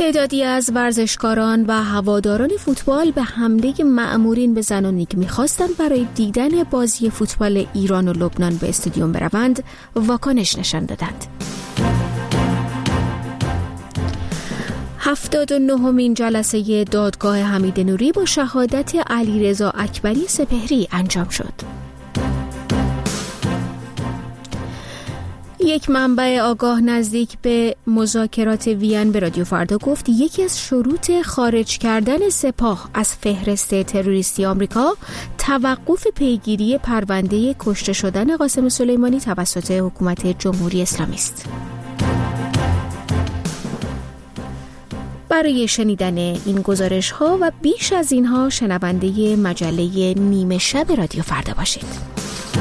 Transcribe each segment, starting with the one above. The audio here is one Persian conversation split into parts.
تعدادی از ورزشکاران و هواداران فوتبال به حمله مأمورین به زنانی که می‌خواستند برای دیدن بازی فوتبال ایران و لبنان به استادیوم بروند واکنش نشان دادند. 79مین جلسه دادگاه حمید نوری با شهادت علیرضا اکبری سپهری انجام شد. یک منبع آگاه نزدیک به مذاکرات وین به رادیو فردا گفت یکی از شروط خارج کردن سپاه از فهرست تروریستی آمریکا توقف پیگیری پرونده کشته شدن قاسم سلیمانی توسط حکومت جمهوری اسلامی است. برای شنیدن این گزارش ها و بیش از اینها شنونده مجله نیمه شب رادیو فردا باشید.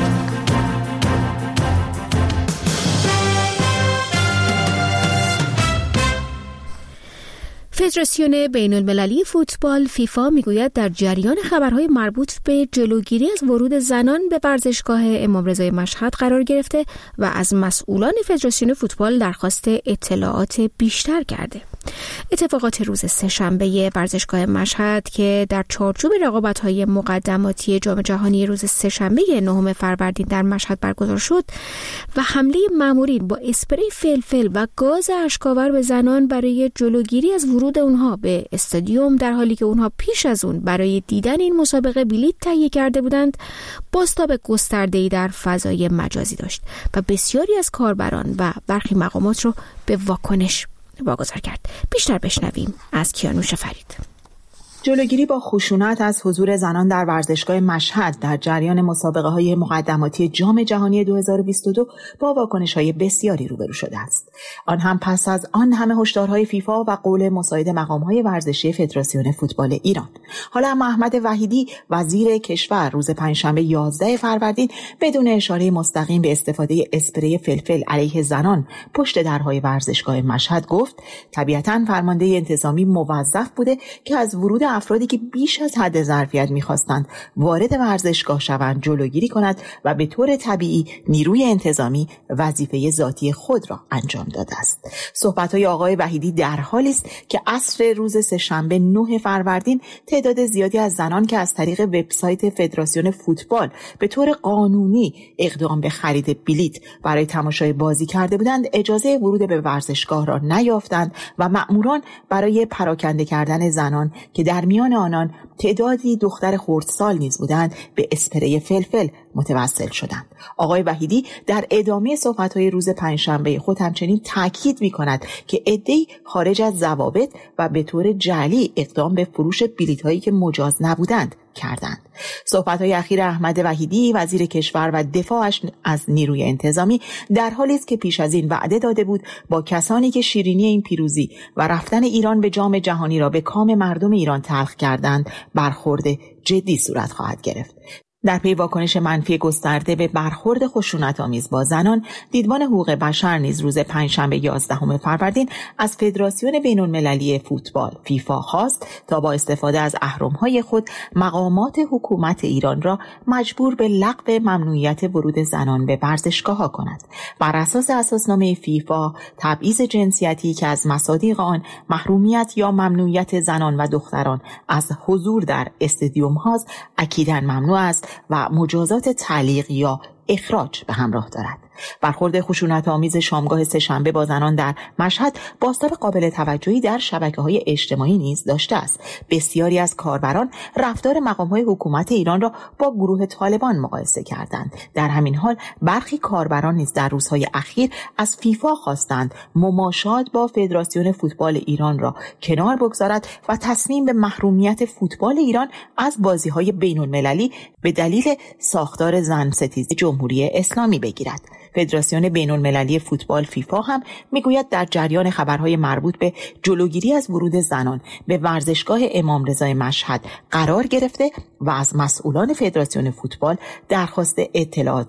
فدراسیون بین‌المللی فوتبال فیفا میگوید در جریان خبرهای مربوط به جلوگیری از ورود زنان به ورزشگاه امام رضای مشهد قرار گرفته و از مسئولان فدراسیون فوتبال درخواست اطلاعات بیشتر کرده. اتفاقات روز سه‌شنبه ورزشگاه مشهد که در چارچوب رقابت‌های مقدماتی جام جهانی روز سه‌شنبه 9 فروردین در مشهد برگزار شد و حمله مأمورین با اسپری فلفل و گاز اشک‌آور به زنان برای جلوگیری از ورود اونها به استادیوم در حالی که اونها پیش از اون برای دیدن این مسابقه بلیط تهیه کرده بودند بازتاب گسترده‌ای در فضای مجازی داشت و بسیاری از کاربران و برخی مقامات رو به واکنش واگذار کرد. بیشتر بشنویم از کیانوش فرید. جلوگیری با خشونت از حضور زنان در ورزشگاه مشهد در جریان مسابقه‌های مقدماتی جام جهانی 2022 با واکنش‌های بسیاری روبرو شده است. آن هم پس از آن همه هشدارهای فیفا و قول مساعد مقام‌های ورزشی فدراسیون فوتبال ایران. حالا احمد وحیدی وزیر کشور روز پنجشنبه 11 فروردین بدون اشاره مستقیم به استفاده اسپری فلفل علیه زنان پشت درهای ورزشگاه مشهد گفت طبیعتاً فرمانده انتظامی موظف بوده که از ورود افرادی که بیش از حد ظرفیت می‌خواستند وارد ورزشگاه شوند جلوگیری کند و به طور طبیعی نیروی انتظامی وظیفه ذاتی خود را انجام داده است. صحبت‌های آقای وحیدی در حالی است که عصر روز سه‌شنبه 9 فروردین تعداد زیادی از زنان که از طریق وبسایت فدراسیون فوتبال به طور قانونی اقدام به خرید بلیط برای تماشای بازی کرده بودند اجازه ورود به ورزشگاه را نیافتند و مأموران برای پراکنده کردن زنان که در میان آنان تعدادی دختر خردسال نیز بودند به اسپری فلفل متوسل شدند. آقای وحیدی در ادامه صحبت‌های روز پنجشنبه خود همچنین تاکید می‌کند که عده‌ای خارج از ضوابط و به طور جعلی اقدام به فروش بلیط‌هایی که مجاز نبودند کردند. صحبت‌های اخیر احمد وحیدی وزیر کشور و دفاعش از نیروی انتظامی در حالی است که پیش از این وعده داده بود با کسانی که شیرینی این پیروزی و رفتن ایران به جام جهانی را به کام مردم ایران تلخ کردند برخورد جدی صورت خواهد گرفت. در پی واکنش منفی گسترده به برخورد خشونت‌آمیز با زنان، دیدبان حقوق بشر نیز روز پنجشنبه 11 فروردین از فدراسیون بین‌المللی فوتبال فیفا خواست تا با استفاده از اهرم‌های خود مقامات حکومت ایران را مجبور به لغو ممنوعیت ورود زنان به ورزشگاه‌ها کند. بر اساس اساسنامه فیفا، تبعیض جنسیتی که از مصادیق آن محرومیت یا ممنوعیت زنان و دختران از حضور در استادیوم هاست اکیداً ممنوع است و مجازات تعلیق یا اخراج به همراه دارد. برخورد خشونت‌آمیز شامگاه سه‌شنبه با زنان در مشهد بازتاب قابل توجهی در شبکه‌های اجتماعی نیز داشته است. بسیاری از کاربران رفتار مقام‌های حکومت ایران را با گروه طالبان مقایسه کردند. در همین حال برخی کاربران نیز در روزهای اخیر از فیفا خواستند مماشات با فدراسیون فوتبال ایران را کنار بگذارد و تصمیم به محرومیت فوتبال ایران از بازی‌های بین‌المللی به دلیل ساختار زن‌ستیزی جمهوری اسلامی بگیرد. فدراسیون بین‌المللی فوتبال فیفا هم میگوید در جریان خبرهای مربوط به جلوگیری از ورود زنان به ورزشگاه امام رضای مشهد قرار گرفته و از مسئولان فدراسیون فوتبال درخواست اطلاعات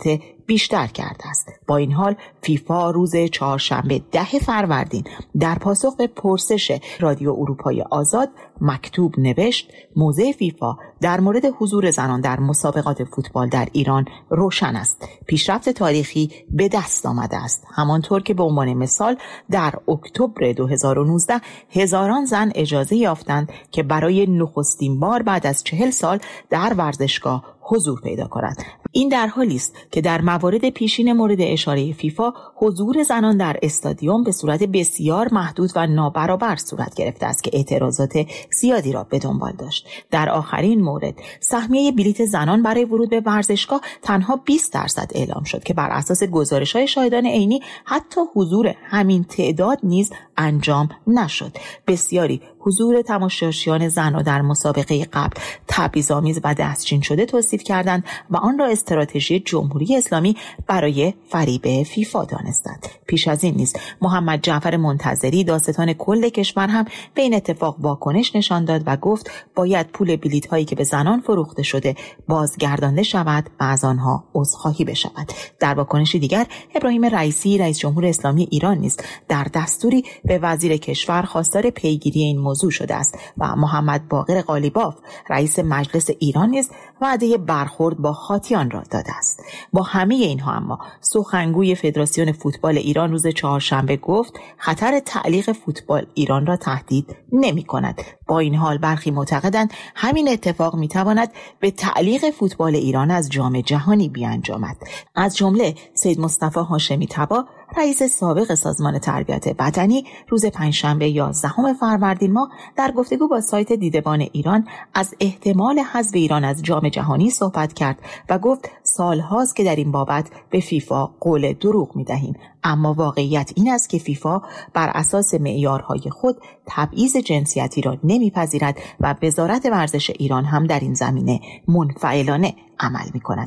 بیشتر کرده است. با این حال فیفا روز چهارشنبه 10 فروردین در پاسخ به پرسش رادیو اروپای آزاد مکتوب نوشت موضع فیفا در مورد حضور زنان در مسابقات فوتبال در ایران روشن است. پیشرفت تاریخی به دست آمده است. همانطور که به عنوان مثال در اکتبر 2019 هزاران زن اجازه یافتند که برای نخستین بار بعد از 40 سال در ورزشگاه حضور پیدا کنند. این در حالی است که در موارد پیشین مورد اشاره فیفا حضور زنان در استادیوم به صورت بسیار محدود و نابرابر صورت گرفته است که اعتراضات زیادی را به دنبال داشت. در آخرین مورد سهمیه بلیت زنان برای ورود به ورزشگاه تنها 20% اعلام شد که بر اساس گزارش‌های شاهدان عینی حتی حضور همین تعداد نیز انجام نشد. بسیاری حضور تماشاچیان زنان در مسابقه قبل تبعیض‌آمیز و دستچین شده توصیف کردند و آن را استراتژی جمهوری اسلامی برای فریب فیفا دانستند. پیش از این نیز محمد جعفر منتظری داستان کل کشور هم به این اتفاق واکنش نشان داد و گفت باید پول بلیط هایی که به زنان فروخته شده بازگردانده شود و از آنها عذرخواهی بشود. در واکنشی دیگر ابراهیم رئیسی رئیس جمهور اسلامی ایران نیز در دستوری به وزیر کشور خواستار پیگیری این موضوع شده است و محمد باقر قالیباف رئیس مجلس ایران نیز وعده برخورد با خاطیان را داده است. با همه اینها اما سخنگوی فدراسیون فوتبال ایران روز چهارشنبه گفت خطر تعلیق فوتبال ایران را تهدید نمی کند. با این حال برخی معتقدند همین اتفاق می تواند به تعلیق فوتبال ایران از جام جهانی بیانجامد. از جمله سید مصطفی هاشمی طبا رئیس سابق سازمان تربیت بدنی روز پنجشنبه 11 فروردین ماه در گفتگو با سایت دیدبان ایران از احتمال حذف ایران از جام جهانی صحبت کرد و گفت سالهاست که در این بابت به فیفا قول دروغ می‌دهیم، اما واقعیت این است که فیفا بر اساس معیارهای خود تبعیض جنسیتی را نمی‌پذیرد و وزارت ورزش ایران هم در این زمینه منفعلانه عمل می‌کند.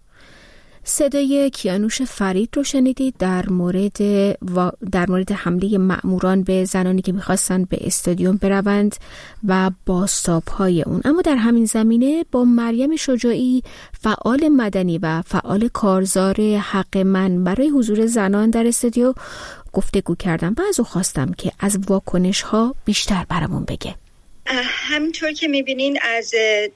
صدای کیانوش فرید رو شنیدید در مورد حمله مأموران به زنانی که می‌خواستن به استادیوم بروند و بازتاب‌های اون. اما در همین زمینه با مریم شجاعی فعال مدنی و فعال کارزار حق من برای حضور زنان در استادیوم گفتگو کردم و از او خواستم که از واکنش‌ها بیشتر برامون بگه. همینطور که میبینین از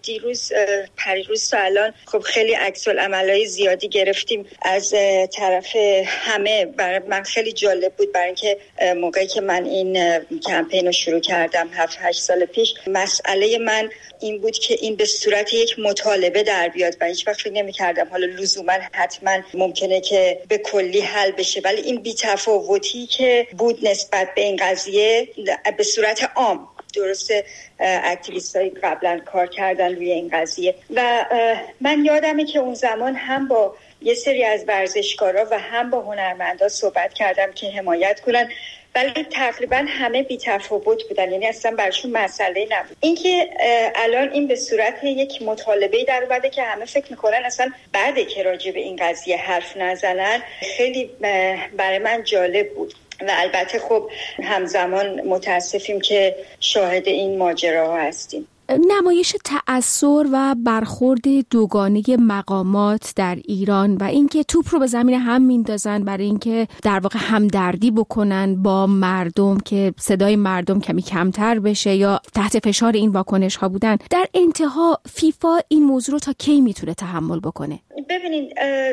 پریروز تا الان خب خیلی عکس‌العمل‌های زیادی گرفتیم از طرف همه. برای من خیلی جالب بود، برای اینکه موقعی که من این کمپین رو شروع کردم 7-8 سال پیش، مسئله من این بود که این به صورت یک مطالبه در بیاد و هیچ وقت فکر نمی‌کردم حالا لزوما حتما ممکنه که به کلی حل بشه، ولی این بی‌تفاوتی که بود نسبت به این قضیه به صورت عام، درسته اکتیویست‌های قبلا کار کردن روی این قضیه و من یادمه که اون زمان هم با یه سری از ورزشکارا و هم با هنرمندا صحبت کردم که حمایت کنن، ولی تقریبا همه بی‌تفاوت بودن، یعنی اصلا براشون مسئله نبود. اینکه الان این به صورت یک مطالبه در اومده که همه فکر میکنن اصلا بعده که راجع به این قضیه حرف نزنن، خیلی برای من جالب بود و البته خب همزمان متاسفیم که شاهد این ماجراها هستیم. نمایش تأثر و برخورد دوگانه مقامات در ایران و اینکه توپ رو به زمین هم میندازن برای اینکه در واقع همدردی بکنن با مردم که صدای مردم کمی کمتر بشه یا تحت فشار این واکنش ها بودن، در انتها فیفا این موضوع رو تا کی میتونه تحمل بکنه؟ ببینید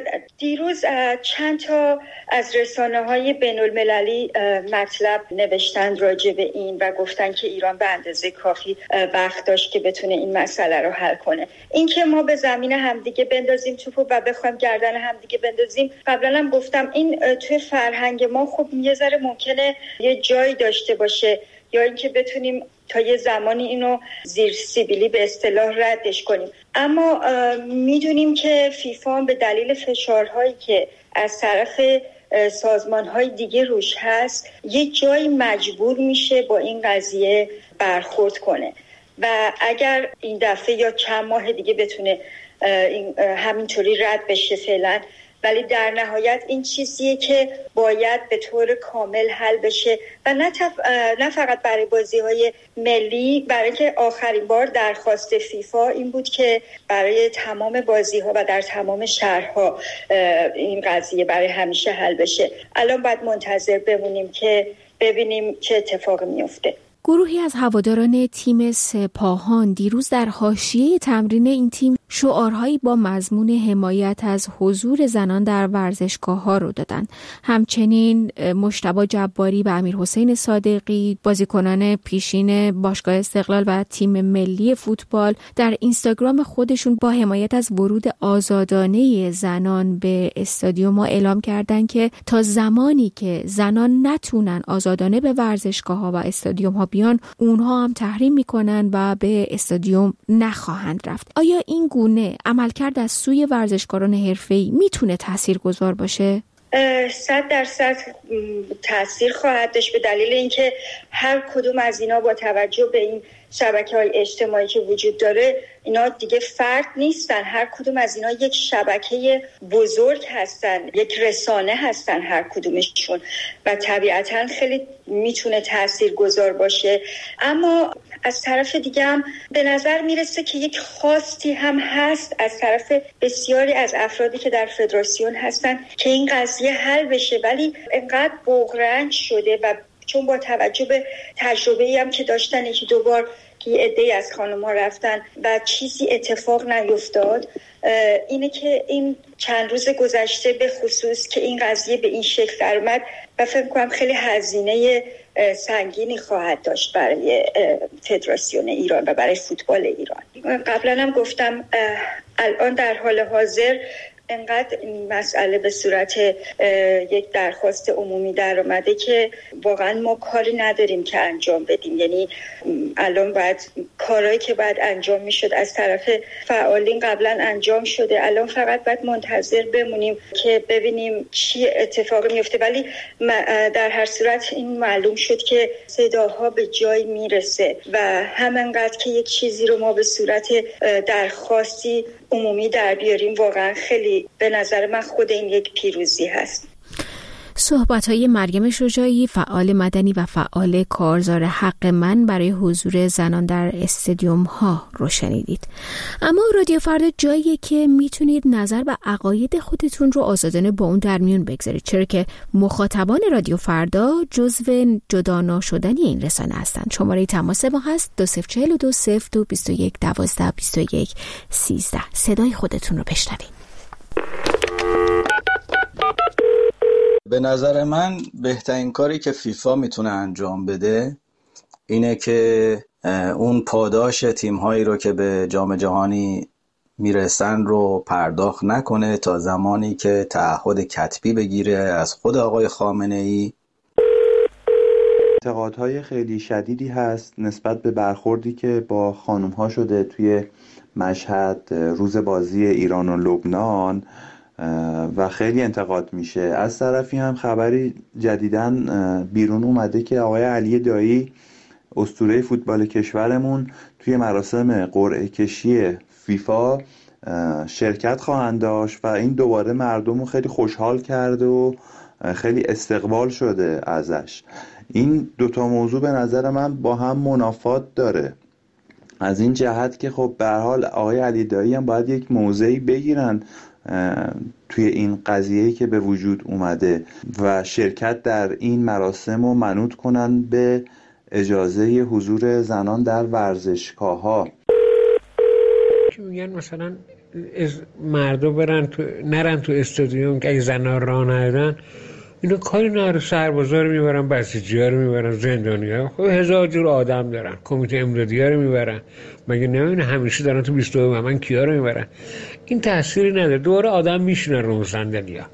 دیروز چند تا از رسانه‌های بین‌المللی مطلب نوشتن راجع به این و گفتن که ایران به اندازه کافی وقت داشت که بتونه این مسئله رو حل کنه. این که ما به زمین همدیگه بندازیم توپو و بخوایم گردن همدیگه بندازیم، قبلا هم گفتم این توی فرهنگ ما خب یه ذره ممکنه یه جایی داشته باشه، یا اینکه بتونیم تا یه زمانی اینو زیر سیبیلی به اصطلاح ردش کنیم. اما میدونیم که فیفا به دلیل فشارهایی که از طرف سازمان‌های دیگه روش هست یه جایی مجبور میشه با این قضیه برخورد کنه و اگر این دفعه یا چند ماه دیگه بتونه همینطوری رد بشه فعلا، ولی در نهایت این چیزیه که باید به طور کامل حل بشه و نه فقط برای بازی‌های ملی، برای که آخرین بار درخواست فیفا این بود که برای تمام بازی‌ها و در تمام شهرها این قضیه برای همیشه حل بشه. الان باید منتظر بمونیم که ببینیم چه اتفاقی میفته. گروهی از هواداران تیم سپاهان دیروز در حاشیه تمرین این تیم شعارهایی با مضمون حمایت از حضور زنان در ورزشگاه‌ها رو دادن. همچنین مجتبی جباری و امیرحسین صادقی، بازیکنان پیشین باشگاه استقلال و تیم ملی فوتبال، در اینستاگرام خودشون با حمایت از ورود آزادانه زنان به استادیوم‌ها اعلام کردن که تا زمانی که زنان نتونن آزادانه به ورزشگاه‌ها و استادیوم‌ها بیان، اونها هم تحریم میکنن و به استادیوم نخواهند رفت. آیا این گونه عملکرد از سوی ورزشکاران حرفه‌ای میتونه تاثیرگذار باشه؟ 100% تاثیر خواهد داشت، به دلیل اینکه هر کدوم از اینا با توجه به این شبکه‌های اجتماعی که وجود داره، اینا دیگه فرد نیستن، هر کدوم از اینا یک شبکه بزرگ هستن، یک رسانه هستن هر کدومشون و طبیعتاً خیلی میتونه تاثیرگذار باشه. اما از طرف دیگه هم به نظر میرسه که یک خواستی هم هست از طرف بسیاری از افرادی که در فدراسیون هستن که این قضیه حل بشه، ولی انقدر بغرنج شده و چون با توجه به تجربه‌ای هم که داشتن یکی دو بار که عده‌ای از خانم‌ها رفتن و چیزی اتفاق نیفتاد، اینه که این چند روز گذشته به خصوص که این قضیه به این شکل در اومد و فکر کنم خیلی هزینه سنگینی خواهد داشت برای فدراسیون ایران و برای فوتبال ایران. قبلا هم گفتم الان در حال حاضر انقدر این مسئله به صورت یک درخواست عمومی در اومده که واقعا ما کاری نداریم که انجام بدیم. یعنی الان باید کارهایی که باید انجام میشد از طرف فعالین قبلا انجام شده، الان فقط باید منتظر بمونیم که ببینیم چی اتفاقی میفته. ولی در هر صورت این معلوم شد که صداها به جای میرسه و همینقدر که یک چیزی رو ما به صورت درخواستی عمومی در بیاریم، واقعا خیلی به نظر من خود این یک پیروزی هست. صحبت‌های مریم شجاعی، فعال مدنی و فعال کارزار حق من برای حضور زنان در استادیوم‌ها رو شنیدید. اما رادیو فردا جاییه که میتونید نظر و عقاید خودتون رو آزادانه با اون در میون بگذارید، چرا که مخاطبان رادیو فردا جزو جدا ناشدنی این رسانه هستند. شماره تماس ما هست 2042 0221 12 21 13. صدای خودتون رو بشنوید. به نظر من بهترین کاری که فیفا میتونه انجام بده اینه که اون پاداش تیم‌هایی رو که به جام جهانی میرسن رو پرداخت نکنه تا زمانی که تعهد کتبی بگیره از خود آقای خامنه‌ای. انتقادهای خیلی شدیدی هست نسبت به برخوردی که با خانم‌ها شده توی مشهد روز بازی ایران و لبنان و خیلی انتقاد میشه. از طرفی هم خبری جدیداً بیرون اومده که آقای علی دایی اسطوره فوتبال کشورمون توی مراسم قرعه کشی فیفا شرکت خواهند داشت و این دوباره مردم رو خیلی خوشحال کرد و خیلی استقبال شده ازش. این دوتا موضوع به نظر من با هم منافات داره، از این جهت که خب به هر حال آقای علی دایی هم باید یک موضعی بگیرن توی این قضیه‌ای که به وجود اومده و شرکت در این مراسم رو منوط کنن به اجازه حضور زنان در ورزشگاه‌ها. که میگن مثلا مردم نرن تو استادیوم که اگه زنان راه ندارن، اینا کاری نداره، سربازا رو میبرن، بسیجی‌ها رو میبرن، زندانی‌ها، خب هزار جور آدم دارن، کمیته امدادی‌ها رو میبرن، مگه نمی‌بینی همیشه دارن تو 22 من کیا رو میبرن؟ این تأثیری نداره، دوباره آدم میشینن رو صندلی‌ها.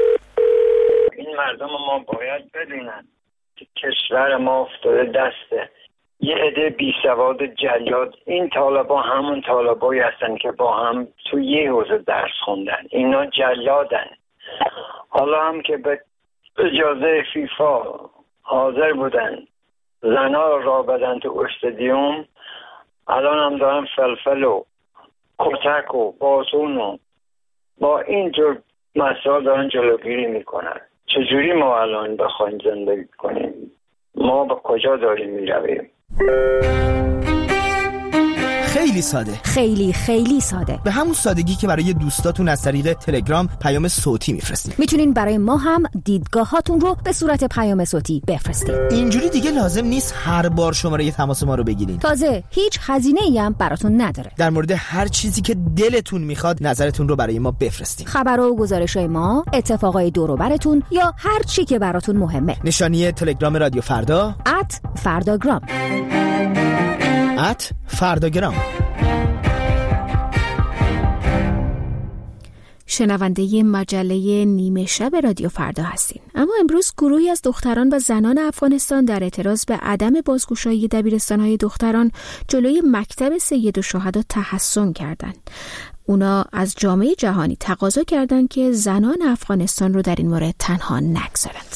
این مردم ما باید بدونن که کشور ما افتاده دسته یه عده بیسواد جلاد. این طالبا همون طالبایی هستن که با هم تو یه حوزه درس خوندن، اینا جلادن. حالا هم که به اجازه فیفا حاضر بودن زنا را بدن تو استادیوم، الان هم دارن فلفل و کتک و بازون و با اینجور مسائل دارن جلوگیری میکنن. چجوری ما الان بخوایم زندگی کنیم؟ ما به کجا داریم میرویم؟ خیلی ساده، خیلی ساده، به همون سادگی که برای دوستاتون از طریق تلگرام پیام صوتی میفرستید. میتونین برای ما هم دیدگاهاتون رو به صورت پیام صوتی بفرستید. اینجوری دیگه لازم نیست هر بار شماره تماس ما رو بگیرین. تازه هیچ هزینه‌ای هم براتون نداره. در مورد هر چیزی که دلتون میخواد نظرتون رو برای ما بفرستید. خبرها و گزارش‌های ما، اتفاقای دور و براتون یا هر چی که براتون مهمه. نشانی تلگرام رادیو فردا @فرداگرام. فرداگرام. شنونده مجله نیمه شب رادیو فردا هستین. اما امروز گروهی از دختران و زنان افغانستان در اعتراض به عدم بازگشایی دبیرستان‌های دختران جلوی مکتب سید الشهدا تحصن کردند. اونا از جامعه جهانی تقاضا کردند که زنان افغانستان رو در این مورد تنها نگذارند.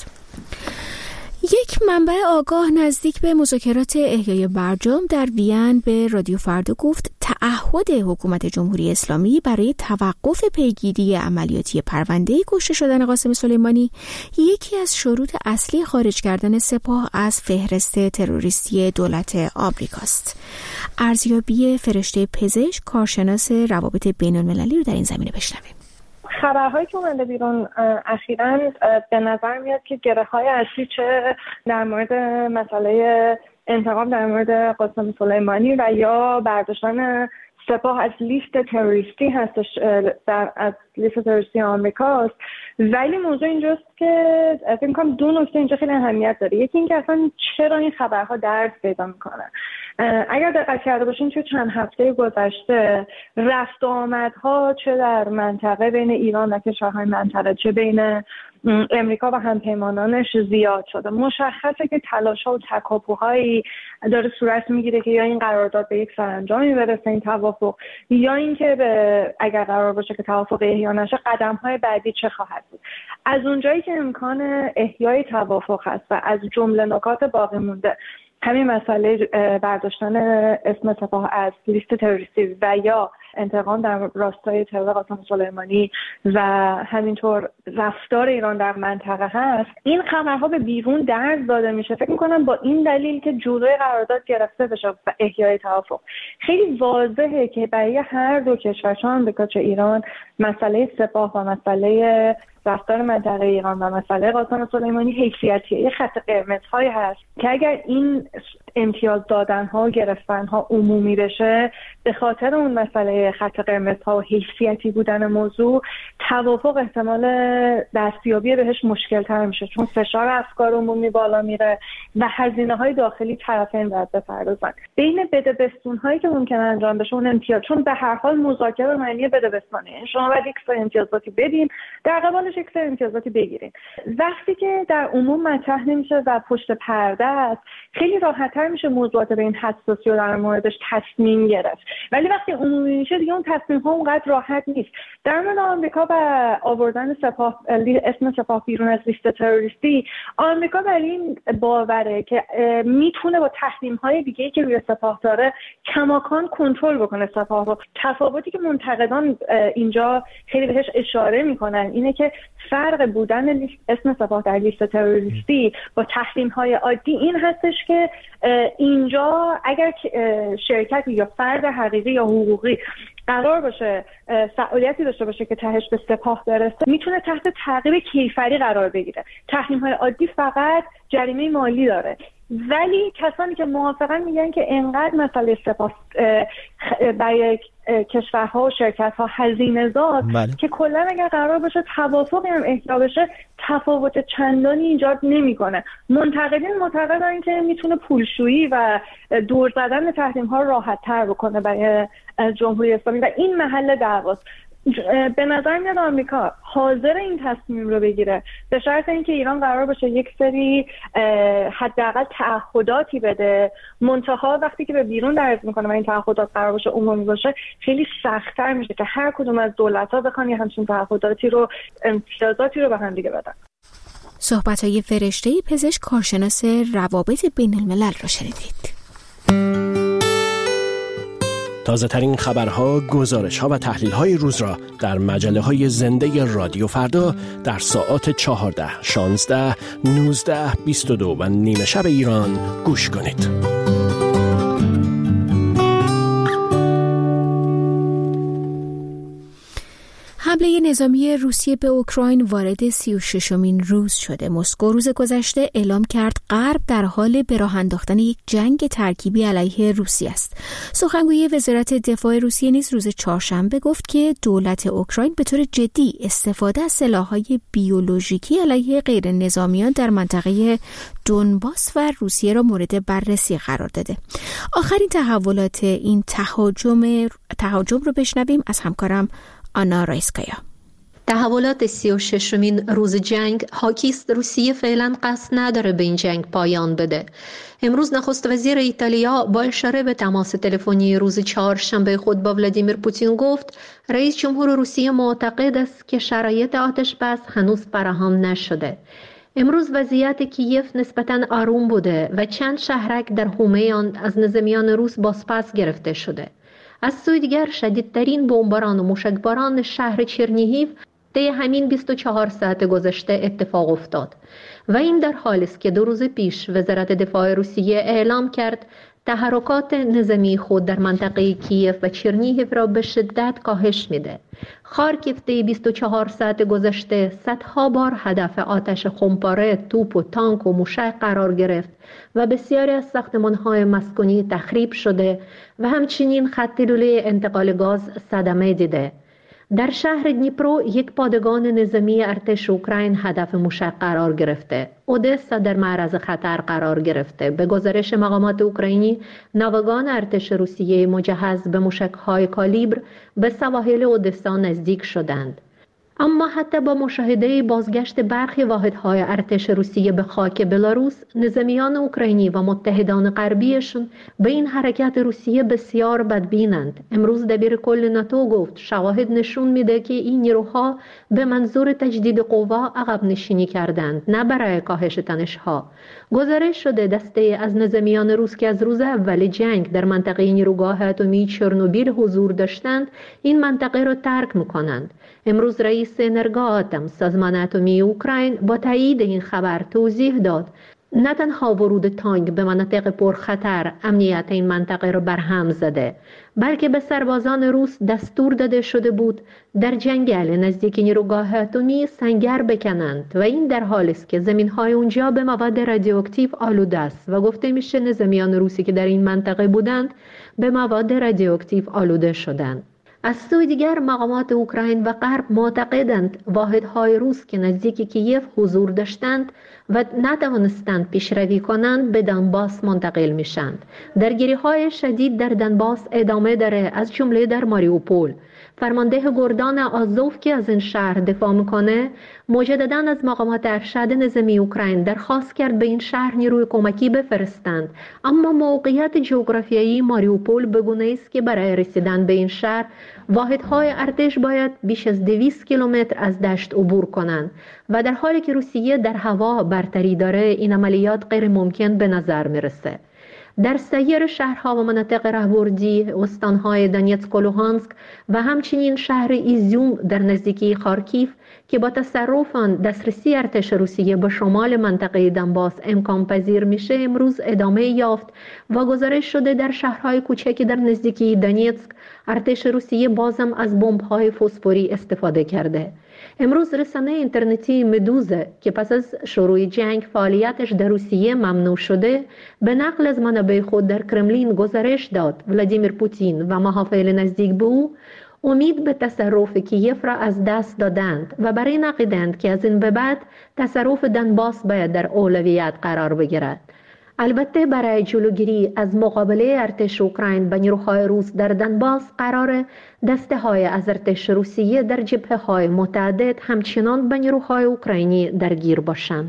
یک منبع آگاه نزدیک به مذاکرات احیای برجام در وین به رادیو فردا گفت تعهد حکومت جمهوری اسلامی برای توقف پیگیری عملیاتی پرونده کشته شدن قاسم سلیمانی یکی از شروط اصلی خارج کردن سپاه از فهرست تروریستی دولت آمریکاست. ارزیابی فرشته پزشک کارشناس روابط بین‌المللی رو در این زمینه بشنویم. خبرهایی که اومده بیرون اخیراً به نظر میاد که گره‌های اصلی چه در مورد مسئله انتقام در مورد قاسم سلیمانی و یا برداشتن سپاه از لیست تروریستی هستش، از لیست تروریستی آمریکاست. ولی موضوع اینجاست که فکر می‌کنم دو نکته اینجا خیلی اهمیت داره. یکی اینکه اصلا چرا این خبرها درس پیدا میکنن. اگر دقت کرده باشین توی چند هفته گذشته رفت و آمدها چه در منطقه بین ایران و کشورهای منطقه چه بین امریکا و همپیمانانش زیاد شده. مشخصه که تلاش‌ها و تکاپوهایی داره صورت میگیره که یا این قرارداد به یک سرانجامی برسه، این توافق، یا اینکه اگر قرار باشه که توافق احیا نشه قدم‌های بعدی چه خواهد بود. از اونجایی که امکان احیای توافق هست و از جمله نکات باقی مونده همین مسئله برداشتن اسم سپاه از لیست تروریستی و یا انتقام در راستای ترور قاسم سلیمانی و همینطور رفتار ایران در منطقه هست، این خبرها به بیرون درز داده میشه. فکر میکنم با این دلیل که جلوی قرارداد گرفته بشه و احیای توافق خیلی واضحه که برای هر دو کشور چه آمریکا چه ایران مسئله سپاه و مسئله رفتار منطقه ایران و مسئله قاسم سلیمانی حیثیتیه. یه خط قرمزهایی هست که اگر این امتیاز دادن‌ها و گرفتن‌ها عمومی بشه، به خاطر اون مسئله خط قرمزها و حیثیتی بودن موضوع، توافق احتمال دستیابی بهش مشکل‌تر میشه، چون فشار افکار عمومی بالا میره و هزینه‌های داخلی طرفین باید بپردازن. بین بدبستون‌هایی که ممکن انجام بشه اون امتیاز، چون به هر حال مذاکره معنی بدبستانه، شما باید یک سری امتیازاتی بدین در قبالش یک سری امتیازاتی بگیرین. وقتی که در عموم مطرح نمیشه و پشت پرده است، خیلی راحت‌تر میشه موضوعات به این حساسی رو در موردش تصمیم گرفت. ولی وقتی عمومی میشه دیگه اون تصمیم‌ها اونقدر راحت نیست. در مورد آمریکا و آوردن سپاه، اسم سپاه بیرون از لیست تروریستی، آمریکا برای این باوره که میتونه با تحریم‌های دیگه‌ای که روی سپاه داره کماکان کنترل بکنه سپاه رو. تفاوتی که منتقدان اینجا خیلی بهش اشاره میکنن اینه که فرق بودن اسم سپاه در لیست تروریستی با تحریم‌های عادی این هستش که اینجا اگر شرکتی یا فرد حقیقی یا حقوقی قرار باشه فعالیتی داشته باشه که تهش به سپاه برسه، میتونه تحت تعقیب کیفری قرار بگیره. تحریم‌های عادی فقط جریمه مالی داره. ولی کسانی که موافقن میگن که انقدر مسئله سپاه برای کشورها و شرکت‌ها هزینه زاد که کلا اگر قرار باشه توافقی هم احیا بشه تفاوت چندانی ایجاد نمیکنه. منتقدین معتقدن که میتونه پولشویی و دور زدن تحریم‌ها راحت‌تر بکنه برای جمهوری اسلامی و این محل دعواست. به نظر میاد آمریکا حاضر این تصمیم رو بگیره به شرط اینکه ایران قرار باشه یک سری حداقل تعهداتی بده. منتها وقتی که به بیرون درز میکنه و این تعهدات قرار باشه عمومی باشه، خیلی سخت‌تر میشه که هر کدوم از دولت‌ها بخوان یه همچین تعهداتی رو، امتیازاتی رو به هم دیگه بدن. صحبت‌های فرشته پزشک کارشناس روابط بین‌الملل رو شنیدید. تازه ترین خبرها، گزارش‌ها و تحلیل‌های روز را در مجله‌های زنده رادیو فردا در ساعات 14، 16، 19، 22 و نیمه شب ایران گوش کنید. حمله نظامی روسیه به اوکراین وارد 36مین روز شده. مسکو روز گذشته اعلام کرد غرب در حال به راه انداختن یک جنگ ترکیبی علیه روسیه است. سخنگوی وزارت دفاع روسیه نیز روز چهارشنبه گفت که دولت اوکراین به طور جدی استفاده از سلاح‌های بیولوژیکی علیه غیر نظامیان در منطقه دونباس و روسیه را مورد بررسی قرار داده. آخرین تحولات این تهاجم رو بشنویم از همکارم آنا رایسکایا. تحولات 36مین روز جنگ حاکی است روسیه فعلا قصد نداره به این جنگ پایان بده. امروز نخست وزیر ایتالیا با اشاره به تماس تلفنی روز چهارشنبه خود با ولادیمیر پوتین گفت رئیس جمهور روسیه معتقد است که شرایط آتش بس هنوز فراهم نشده. امروز وضعیت کیف نسبتاً آروم بوده و چند شهرک در حومه آن از نظامیان روس بازپس گرفته شده. از سوی دیگر شدیدترین بمباران و موشکباران شهر چرنیهیو طی همین 24 ساعت گذشته اتفاق افتاد و این در حالی است که 2 روز پیش وزارت دفاع روسیه اعلام کرد تحرکات نظامی خود در منطقه کیف و چرنیهیو را به شدت کاهش میده. خارکیف طی 24 ساعت گذشته صدها بار هدف آتش خمپاره، توپ و تانک و موشک قرار گرفت و بسیاری از ساختمان‌های مسکونی تخریب شده و همچنین خط لوله انتقال گاز صدمه دیده. در شهر دنیپرو یک پادگان نظامی ارتش اوکراین هدف موشک قرار گرفته. اودسا در معرض خطر قرار گرفته. به گزارش مقامات اوکراینی، ناوگان ارتش روسیه مجهز به موشک‌های کالیبر به سواحل اودسا نزدیک شدند. اما حتی با مشاهده بازگشت برخی واحدهای ارتش روسیه به خاک بلاروس، نظامیان اوکراینی و متحدان غربیشون به این حرکت روسیه بسیار بدبینند. امروز دبیر کل ناتو گفت شواهد نشون میده که این نیروها به منظور تجدید قوا عقب نشینی کردند، نه برای کاهش تنش‌ها. گزارش شده دسته از نظامیان روس که از روز اول جنگ در منطقه نیروگاه اتمی چرنوبیل حضور داشتند، این منطقه را ترک می‌کنند. امروز رئیس انرگواتم سازمان اتمی اوکراین با تایید این خبر توضیح داد نه تنها ورود تانک به مناطق پرخطر امنیت این منطقه را برهم زده، بلکه به سربازان روس دستور داده شده بود در جنگل نزدیک نیروگاه اتمی سنگر بکنند و این در حالی است که زمین‌های اونجا به مواد رادیواکتیو آلوده است و گفته میشه نظامیان روسی که در این منطقه بودند به مواد رادیواکتیو آلوده شدند. از سوی دیگر مقامات اوکراین و غرب معتقدند واحدهای روس که نزدیک کیف حضور داشتند و نتوانستند پیشروی کنند به دنباس منتقل میشند. درگیری‌های شدید در دنباس ادامه داره، از جمله در ماریوپول. فرمانده گردان آزوف که از این شهر دفاع میکنه مجدداً از مقامات ارشد نظامی اوکراین درخواست کرد به این شهر نیروی کمکی بفرستند، اما موقعیت جغرافیایی ماریوپول بگونه است که برای رسیدن به این شهر واحدهای ارتش باید بیش از 200 کیلومتر از دشت عبور کنند و در حالی که روسیه در هوا برتری داره این عملیات غیر ممکن به نظر میرسه. در سایر شهرها و مناطق راهبردی استانهای دونیتسک و لوهانسک و همچنین شهر ایزیوم در نزدیکی خارکیف که با تصرف آن دسترسی ارتش روسیه به شمال منطقه دنباس امکان پذیر میشه امروز ادامه یافت و گزارش شده در شهرهای کوچکی در نزدیکی دونیتسک ارتش روسیه بازم از بمب‌های فسفوری استفاده کرده. امروز رسانه اینترنتی مدوزه که پس از شروع جنگ فعالیتش در روسیه ممنوع شده به نقل از منابع خود در کرملین گزارش داد ولادیمیر پوتین و محافل نزدیک به او امید به تصرف کیف را از دست دادند و برای این عقیدند که از این به بعد تصرف دنباس باید در اولویت قرار بگیرد. البته برای جلوگیری از مقابله ارتش اوکراین با نیروهای روس در دنباس قرار دسته‌های از ارتش روسیه در جبهه‌های متعدد همچنان با نیروهای اوکراینی درگیر باشند.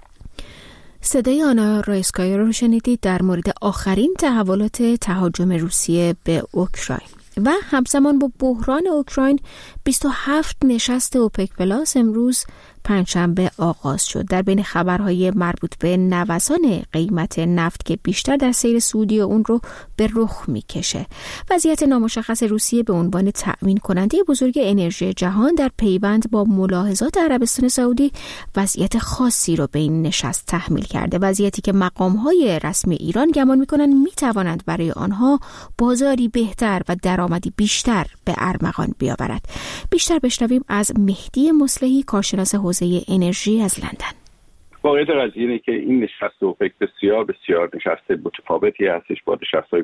صدای آنا رایسکایا رو شنیدید در مورد آخرین تحولات تهاجم روسیه به اوکراین. و همزمان با بحران اوکراین 27 نشست اوپک پلاس امروز پنجشنبه آغاز شد. در بین خبرهای مربوط به نوسان قیمت نفت که بیشتر در سیر سعودی اون رو به رخ میکشه، وضعیت نامشخص روسیه به عنوان تأمین کننده بزرگ انرژی جهان در پیوند با ملاحظات عربستان سعودی وضعیت خاصی رو به این نشست تحمیل کرده، وضعیتی که مقام‌های رسمی ایران گمان می‌کنند می‌توانند برای آنها بازاری بهتر و درآمدی بیشتر به ارمغان بیاورد. بیشتر بشنویم از مهدی مصلحی، کارشناس حوزه انرژی از لندن. واقعیت قضیه اینه که این نشست اوپک بسیار نشست متفاوتی هستش با نشست‌های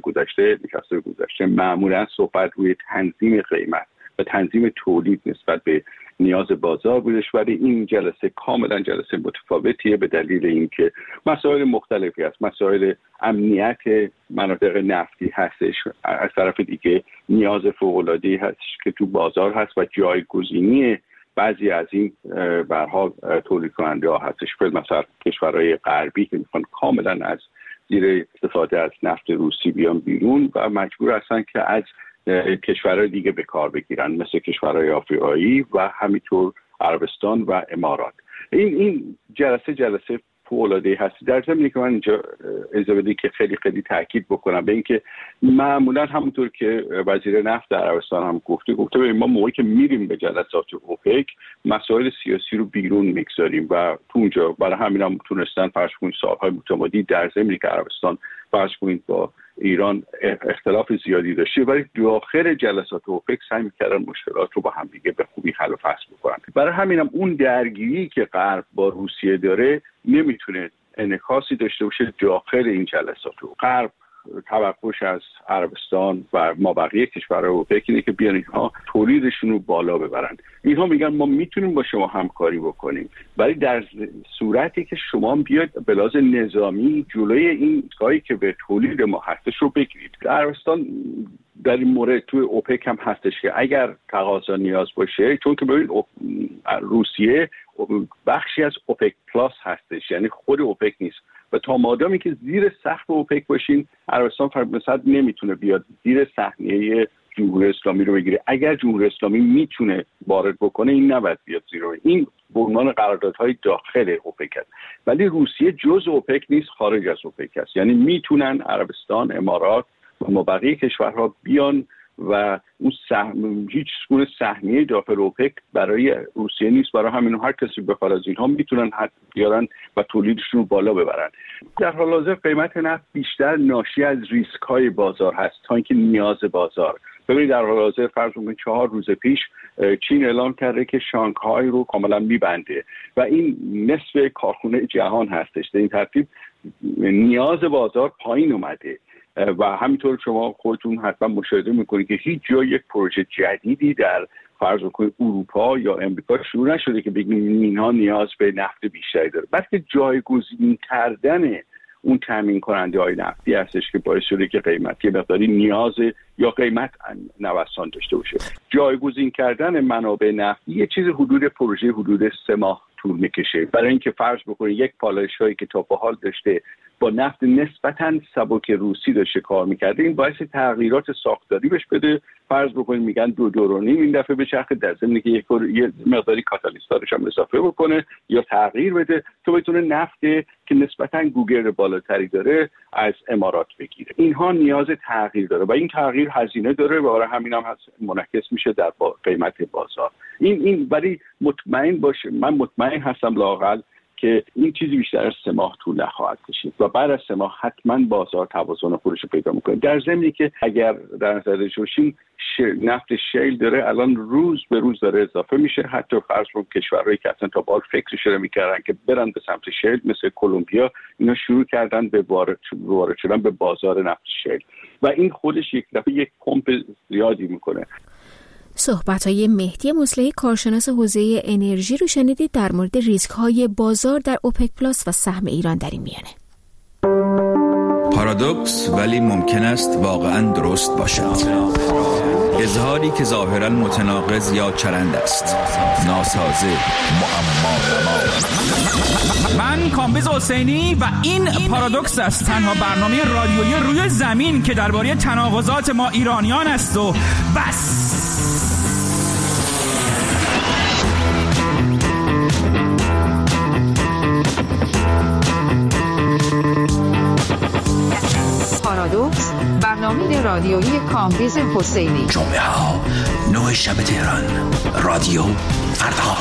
گذشته. معمولا صحبت روی تنظیم قیمت و تنظیم تولید نسبت به نیاز بازار بودش، ولی این جلسه کاملا جلسه متفاوتیه به دلیل اینکه مسائل مختلفی هست. مسائل امنیت مناطق نفتی هستش، از طرف دیگه نیاز فوق‌العاده‌ای هستش که تو بازار هست و جایگزینی بعضی از این برها تولید کننده ها هستش. مثلا کشورهای غربی که میخوان کاملا از زیر استفاده از نفت روسی بیان بیرون و مجبور هستن که از کشورهای دیگه به کار بگیرن، مثل کشورهای آفریقایی و همینطور عربستان و امارات. این جلسه فوق‌العاده‌ای هست. در ضمن که من اینجا اجازه بدید که خیلی تاکید بکنم به اینکه معمولا همونطور که وزیر نفت عربستان هم گفته ما موقعی که میریم به جلسات اوپک مسائل سیاسی رو بیرون میگذاریم و تو اونجا برای همین هم تونستن فرض کنید سالهای متمادی در ضمن که عربستان فرض کنید با ایران اختلاف زیادی داشته، ولی داخل جلسات اوپک سعی می‌کردن مشکلات رو با هم دیگه به خوبی حل و فصل بکنن. برای همینم اون درگیری که غرب با روسیه داره نمیتونه انعکاسی داشته باشه داخل این جلسات. غرب توقعش از عربستان و مابقی کشورهای اوپک اینه که بیان اینها تولیدشون رو بالا ببرن. اینها میگن ما میتونیم با شما همکاری بکنیم، ولی در صورتی که شما بیاید به لحاظ نظامی جلوی این کاری که به تولید ما هستش رو بگیرید. عربستان در این مورد توی اوپک هم هستش که اگر تقاضا نیاز باشه، چون که ببینید روسیه بخشی از اوپک پلاس هستش، یعنی خود اوپک نیست و تا مادامی که زیر سقف اوپک باشین عربستان مثلا نمیتونه بیاد زیر سهمیه جمهوری اسلامی رو بگیره. اگر جمهوری اسلامی میتونه وارد بکنه این نباید بیاد زیرو. این به عنوان قراردادهای داخل اوپک است، ولی روسیه جزء اوپک نیست، خارج از اوپک است. یعنی میتونن عربستان، امارات و بقیه کشورها بیان و اون هیچ گونه سهمیه داخل اوپک برای روسیه نیست. برای همین هر کسی بخواد از اینها میتونن حد بیارن و تولیدشون رو بالا ببرن. در حال حاضر قیمت نفت بیشتر ناشی از ریسک های بازار هست تا اینکه نیاز بازار. ببینید در حال حاضر فرض کنید 4 روز پیش چین اعلام کرده که شانگهای رو کاملا میبنده و این نصف کارخونه جهان هستش. در این ترتیب نیاز بازار پایین اومده و همینطور شما خودتون حتما مشاهده میکنید که هیچ جای یک پروژه جدیدی در فرض کنید اروپا یا امریکا شروع نشده که بگیم اینها نیاز به نفت بیشتری داره، بلکه جایگزین کردن اون تامین کننده های نفتی هستش که باعث شده که قیمتی مقداری نیاز یا قیمت نوسان داشته باشه. جایگزین کردن منابع نفتی یه چیز پروژه حدود 3 ماه طول میکشه، برای اینکه فرض بکنید یک پالایش هایی که تا به حال داشته با نفت نسبتاً سبک روسی داشته کار میکرده، این باعث تغییرات ساختاری بهش بده. فرض بکنید میگن 2.5 این دفعه بچرخه، در ضمن که یه مقداری کاتالیستارش هم اضافه بکنه یا تغییر بده تو بتونه نفت که نسبتاً گوگرد بالاتری داره از امارات بگیره. اینها نیاز تغییر داره و این تغییر هزینه داره و برای همین هم منعکس میشه در قیمت بازار. این ولی مطمئن باشه، من مطمئن هستم لااقل که این چیزی بیشتر از 3 ماه طول نخواهد کشید و بعد از 3 ماه حتما بازار توازن خودش رو پیدا میکنه. در ضمنی که اگر در نظر داشته باشیم نفت شیل داره الان روز به روز داره اضافه میشه. حتی فرض کنید کشورهایی که اصلا تا به حال فکرش رو میکردن که برن به سمت شیل مثل کلمبیا، اینا شروع کردن به وارد شدن به بازار نفت شیل و این خودش یک دفعه یک پمپ زیادی میکنه. صحبت‌های مهدی مصلحی، کارشناس حوزه انرژی رو شنیدید در مورد ریسک‌های بازار در اوپک پلاس و سهم ایران در این میانه. پارادوکس ولی ممکن است واقعاً درست باشد. اظهاری که ظاهراً متناقض یا چرند است. ناسازه، معما. من کامبیز حسینی و این پارادوکس است، تنها برنامه رادیویی روی زمین که درباره تناقضات ما ایرانیان است و بس. برنامه رادیویی کامبیز حسینی. جمعه ها 9 شب تهران. رادیو فردا.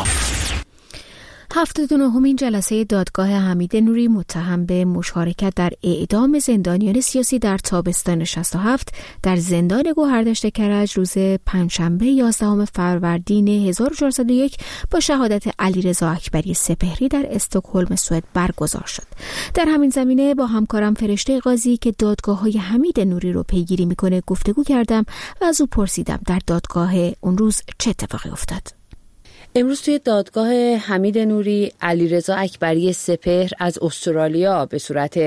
79مین جلسه دادگاه حمید نوری متهم به مشارکت در اعدام زندانیان سیاسی در تابستان 67 در زندان گوهردشت کرج روز پنجشنبه 11 فروردین 1401 با شهادت علیرضا اکبری سپهری در استکهلم سوئد برگزار شد. در همین زمینه با همکارم فرشته قاضی که دادگاه‌های حمید نوری رو پیگیری میکنه گفتگو کردم و از او پرسیدم در دادگاه اون روز چه اتفاقی افتاد. امروز توی دادگاه حمید نوری علیرضا اکبری سپهر از استرالیا به صورت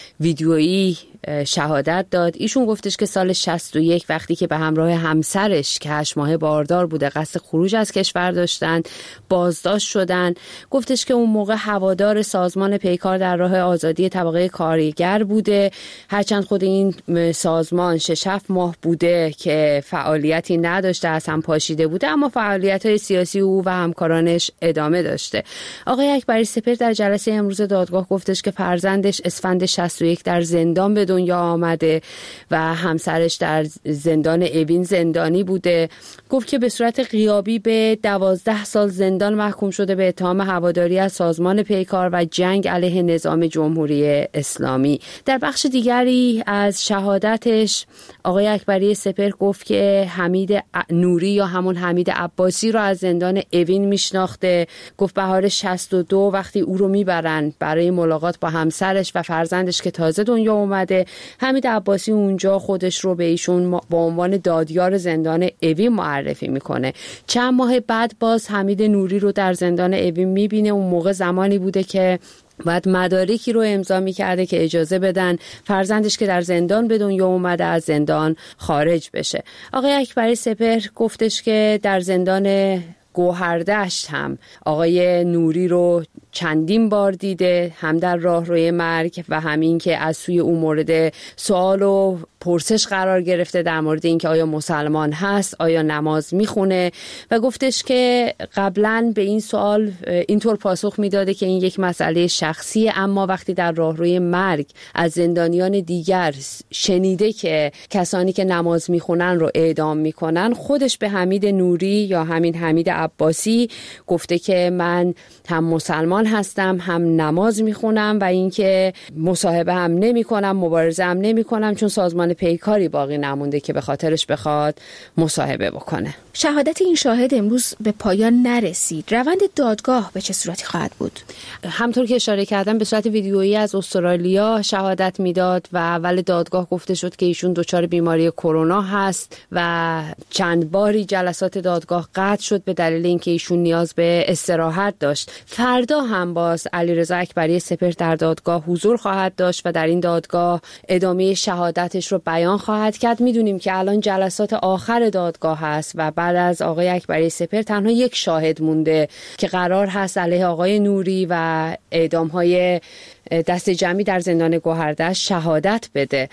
ویدیویی شهادت داد. ایشون گفتش که سال 61 وقتی که به همراه همسرش که 8 ماهه باردار بوده قصد خروج از کشور داشتن بازداشت شدن. گفتش که اون موقع هوادار سازمان پیکار در راه آزادی طبقه کارگر بوده، هرچند خود این سازمان 6-7 ماه بوده که فعالیتی نداشته، از هم پاشیده بوده، اما فعالیت‌های سیاسی او و همکارانش ادامه داشته. آقای اکبری سپهر در جلسه امروز دادگاه گفتش که فرزندش اسفند 61 در زندان به دنیا آمده و همسرش در زندان اوین زندانی بوده. گفت که به صورت غیابی به 12 سال زندان محکوم شده به اتهام هواداری از سازمان پیکار و جنگ علیه نظام جمهوری اسلامی. در بخش دیگری از شهادتش آقای اکبری سپهر گفت که حمید نوری یا همون حمید عباسی رو از زندان اوین میشناخته. گفت بهار 62 وقتی او رو میبرن برای ملاقات با همسرش و فرزندش که تازه دنیا اومده، حمید عباسی اونجا خودش رو به ایشون با عنوان دادیار زندان اوین معرفی میکنه. چند ماه بعد باز حمید نوری رو در زندان اوین میبینه. اون موقع زمانی بوده که بعد مدارکی رو امضا می‌کرده که اجازه بدن فرزندش که در زندان به دنیا اومده از زندان خارج بشه. آقای اکبری سپهر گفتش که در زندان گوهردشت هم آقای نوری رو چندین بار دیده، هم در راهروی مرگ و همین که از سوی او مورد سوال و پرسش قرار گرفته در مورد اینکه آیا مسلمان هست، آیا نماز میخونه و گفتش که قبلا به این سوال اینطور پاسخ میداده که این یک مسئله شخصیه، اما وقتی در راهروی مرگ از زندانیان دیگر شنیده که کسانی که نماز میخونن رو اعدام میکنن، خودش به حمید نوری یا همین حمید عباسی گفته که من هم مسلمان هستم، هم نماز میخونم و اینکه مصاحبه هم نمیکنم، مبارزه هم نمیکنم، چون سازمان پیکاری باقی نمونده که به خاطرش بخواد مصاحبه بکنه. شهادت این شاهد امروز به پایان نرسید. روند دادگاه به چه صورتی خواهد بود؟ همطور که اشاره کردم به صورت ویدیویی از استرالیا شهادت میداد و اول دادگاه گفته شد که ایشون دچار بیماری کرونا هست و چند باری جلسات دادگاه قطع شد به دلیل اینکه ایشون نیاز به استراحت داشت. فردا هم باز علیرضا اکبری سپهر در دادگاه حضور خواهد داشت و در این دادگاه ادامه شهادتش رو بیان خواهد کرد. میدونیم که الان جلسات آخر دادگاه هست و بعد از آقای اکبری سپهر تنها یک شاهد مونده که قرار هست علیه آقای نوری و اعدام‌های دست جمعی در زندان گوهردشت شهادت بده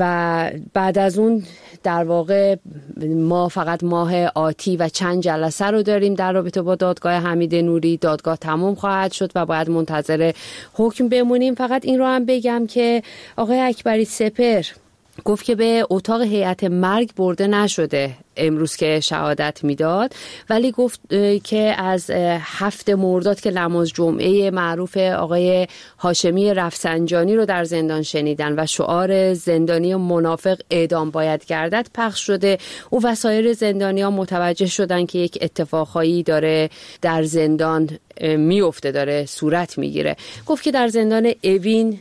و بعد از اون در واقع ما فقط ماه آتی و چند جلسه رو داریم در رابطه با دادگاه حمید نوری. دادگاه تموم خواهد شد و باید منتظر حکم بمونیم. فقط این رو هم بگم که آقای اکبری سپهر گفت که به اتاق هیئت مرگ برده نشده امروز که شهادت میداد، ولی گفت که از 7 مرداد که نماز جمعه معروف آقای هاشمی رفسنجانی رو در زندان شنیدن و شعار زندانی منافق اعدام باید گردد پخش شده، او و سایر زندانیان متوجه شدن که یک اتفاقایی داره در زندان میفته، داره صورت میگیره. گفت که در زندان اوین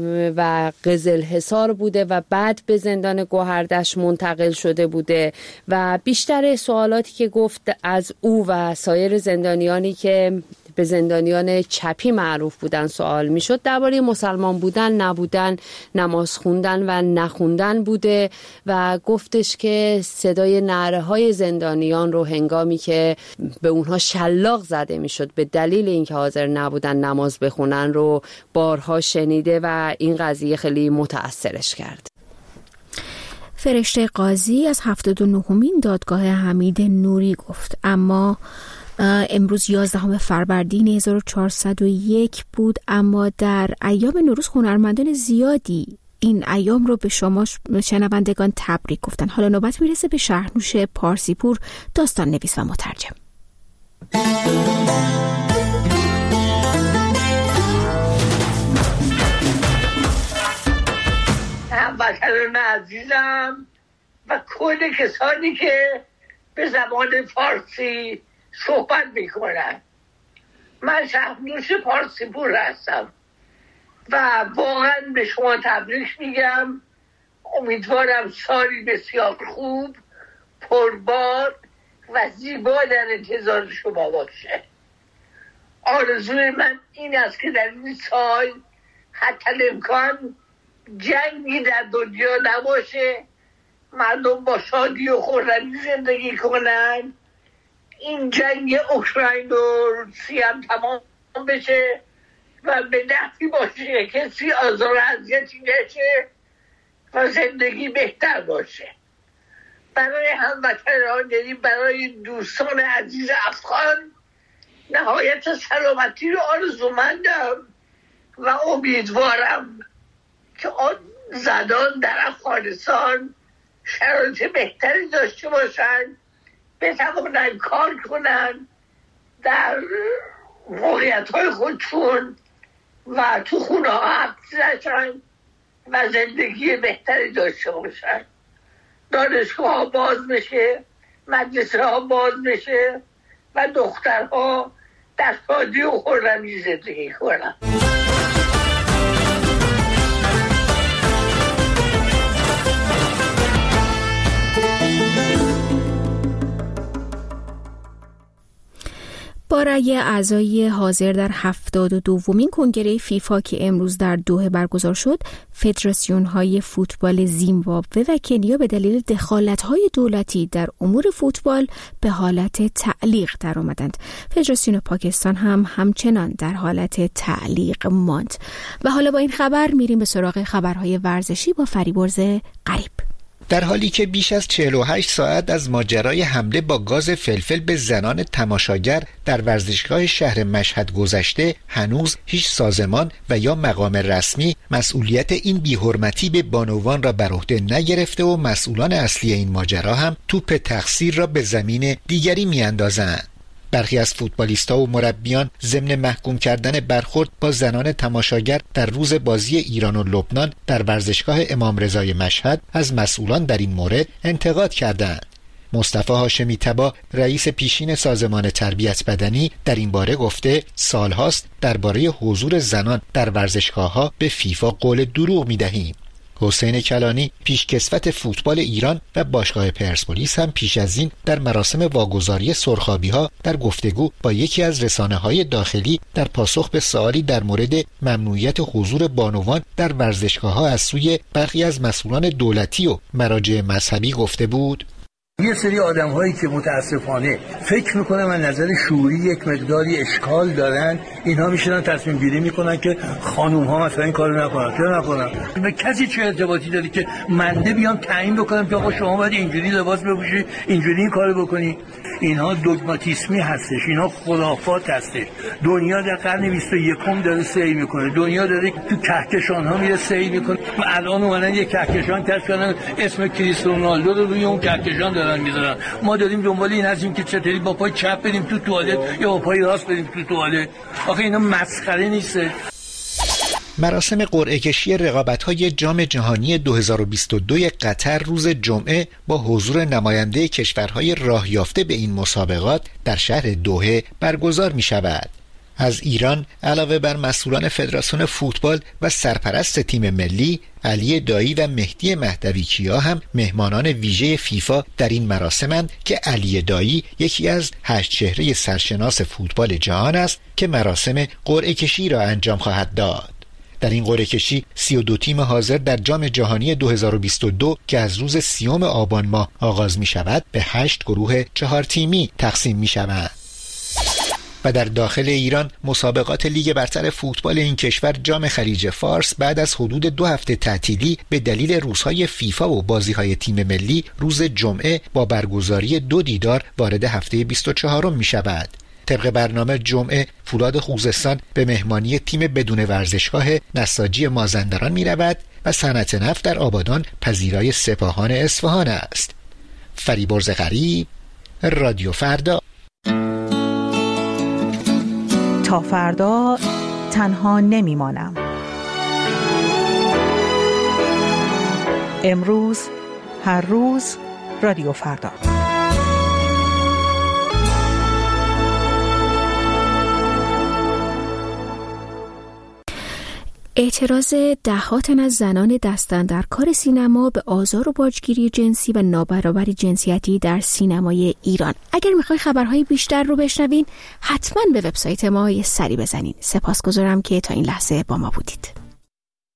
و قزلحصار بوده و بعد به زندان گوهردشت منتقل شده بوده و بیشتر سوالاتی که گفت از او و سایر زندانیانی که به زندانیان چپی معروف بودن سوال میشد درباره مسلمان بودن، نبودن، نماز خوندن و نخوندن بوده و گفتش که صدای نعره های زندانیان رو هنگامی که به اونها شلاق زده میشد به دلیل اینکه حاضر نبودن نماز بخونن رو بارها شنیده و این قضیه خیلی متأثرش کرد. فرشته قاضی از 79مین دادگاه حمید نوری گفت. اما امروز 11 فروردین 1401 بود، اما در ایام نوروز هنرمندان زیادی این ایام رو به شما شنوندگان تبریک گفتن. حالا نوبت میرسه به شهرنوش پارسیپور، داستان نویس و مترجم. هموطنان عزیزم و کل کسانی که به زبان فارسی صحبت میکنن، من شهرنوش پارسیپور هستم و واقعا به شما تبریک میگم. امیدوارم سالی بسیار خوب، پربار و زیبا در انتظار شما باشه. آرزوی من این است که در این سال حتی امکان جنگی در دنیا نباشه، مردم با شادی و خرمی زندگی کنن، این جنگ اوکراین و روسیه هم تمام بشه و به نفعی باشه، کسی آزار و اذیتی نشه و زندگی بهتر باشه. برای هموطنان، یعنی برای دوستان عزیز افغان، نهایت سلامتی رو آرزومندم و امیدوارم که آن زنان در افغانستان شرایط بهتری داشته باشن، بتوانن کار کنن در موقعیت‌های خودشون و تو خونه ها حبس نشن و زندگی بهتری داشته باشن. دانشگاه ها باز بشه، مدرسه ها باز بشه و دخترها در شادی و خرمی زندگی کنن. با رأی اعضای حاضر در 72مین کنگره فیفا که امروز در دوحه برگزار شد، فدراسیون‌های فوتبال زیمبابوه و کنیا به دلیل دخالت‌های دولتی در امور فوتبال به حالت تعلیق درآمدند. فدراسیون پاکستان هم همچنان در حالت تعلیق ماند. و حالا با این خبر میریم به سراغ خبرهای ورزشی با فریبرز غریب. در حالی که بیش از 48 ساعت از ماجرای حمله با گاز فلفل به زنان تماشاگر در ورزشگاه شهر مشهد گذشته، هنوز هیچ سازمان و یا مقام رسمی مسئولیت این بی‌حرمتی به بانوان را بر عهده نگرفته و مسئولان اصلی این ماجرا هم توپ تقصیر را به زمین دیگری میاندازند. برخی از فوتبالیست‌ها و مربیان ضمن محکوم کردن برخورد با زنان تماشاگر در روز بازی ایران و لبنان در ورزشگاه امام رضای مشهد از مسئولان در این مورد انتقاد کردند. مصطفی هاشمی تبا، رئیس پیشین سازمان تربیت بدنی، در این باره گفته سالهاست درباره حضور زنان در ورزشگاه‌ها به فیفا قول دروغ می‌دهیم. حسین کلانی، پیشکسوت فوتبال ایران و باشگاه پرسپولیس، هم پیش از این در مراسم واگذاری سرخابی‌ها در گفتگو با یکی از رسانه‌های داخلی در پاسخ به سوالی در مورد ممنوعیت حضور بانوان در ورزشگاه‌ها از سوی برخی از مسئولان دولتی و مراجع مذهبی گفته بود: یه سری آدم‌هایی که متاسفانه فکر می‌کنم از نظر شعوری یک مقداری اشکال دارن، اینها میشنن تصمیم گیری میکنن که خانوم‌ها مثلا این کارو نکنن. چرا نکنن؟ به کسی چه ارتباطی داره که منده بیام تعیین بکنم که آقا شما باید اینجوری لباس بپوشی، اینجوری این کارو بکنی؟ اینها دوگماتیسمی هستش، اینها خرافات هستش. دنیا در قرن 21 داره سیر میکنه، دنیا داره تو کهکشان‌ها میره سیر میکنه. الان اومدن یک کهکشان کشف کردن، اسم کریستیانو رونالدو رو روی اون کهکشان دارن میذارن. ما داریم دنبال این هستیم که چطوری با پای چپ بریم تو توالت یا با پای راست بریم تو توالت. آخه اینا مسخره نیسته. مراسم قرعه کشی رقابت‌های جام جهانی 2022 قطر روز جمعه با حضور نماینده کشورهای راه یافته به این مسابقات در شهر دوحه برگزار می‌شود. از ایران علاوه بر مسئولان فدراسیون فوتبال و سرپرست تیم ملی علی دایی و مهدی مهدوی کیا هم مهمانان ویژه فیفا در این مراسمند که علی دایی یکی از 8 چهره سرشناس فوتبال جهان است که مراسم قرعه کشی را انجام خواهد داد. در این قرعه کشی 32 تیم حاضر در جام جهانی 2022 که از روز 30 آبان ماه آغاز می شود به 8 گروه 4 تیمی تقسیم می شوند. و در داخل ایران مسابقات لیگ برتر فوتبال این کشور جام خلیج فارس بعد از حدود 2 هفته تعطیلی به دلیل روزهای فیفا و بازی‌های تیم ملی روز جمعه با برگزاری 2 دیدار وارد هفته 24 می شود. طبق برنامه جمعه فولاد خوزستان به مهمانی تیم بدون ورزشگاه نساجی مازندران می رود و صنعت نفت در آبادان پذیرای سپاهان اصفهان است. فریبرز غریب، رادیو فردا. تا فردا تنها نمیمانم. امروز، هر روز، رادیو فردا. اعتراض ده‌ها تن از زنان دست‌اندرکار سینما به آزار و باجگیری جنسی و نابرابری جنسیتی در سینمای ایران. اگر میخوای خبرهای بیشتر رو بشنوین، حتما به وبسایت ما یه سری بزنین. سپاسگزارم که تا این لحظه با ما بودید.